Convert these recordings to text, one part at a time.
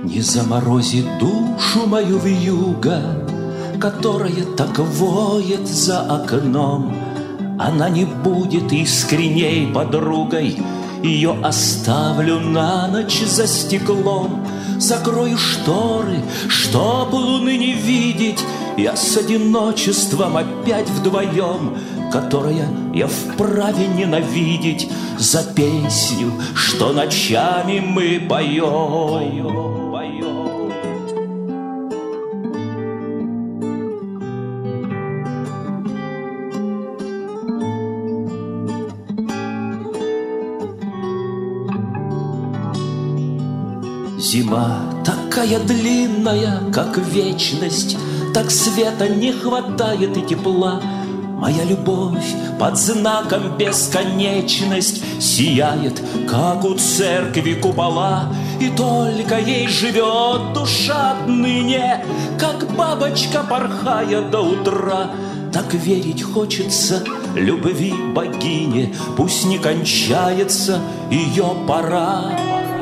Не заморозит душу мою вьюга, которая так воет за окном. Она не будет искренней подругой, ее оставлю на ночь за стеклом. Закрою шторы, чтоб луны не видеть, я с одиночеством опять вдвоем, которое я вправе ненавидеть за песню, что ночами мы поем. Зима такая длинная, как вечность, так света не хватает и тепла. Моя любовь под знаком бесконечность сияет, как у церкви купола. И только ей живет душа отныне, как бабочка, порхая до утра. Так верить хочется любви богине, пусть не кончается ее пора.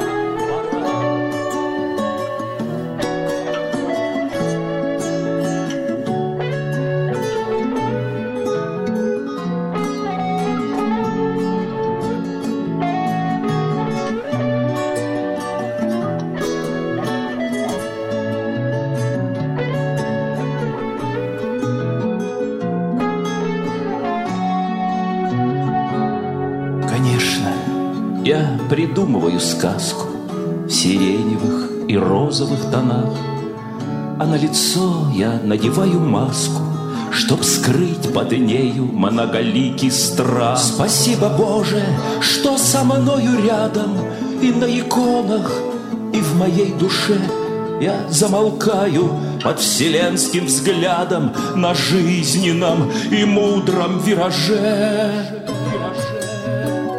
Я придумываю сказку в сиреневых и розовых тонах, а на лицо я надеваю маску, чтоб скрыть под нею многоликий страх. Спасибо, Боже, что со мною рядом, и на иконах, и в моей душе. Я замолкаю под вселенским взглядом на жизненном и мудром вираже.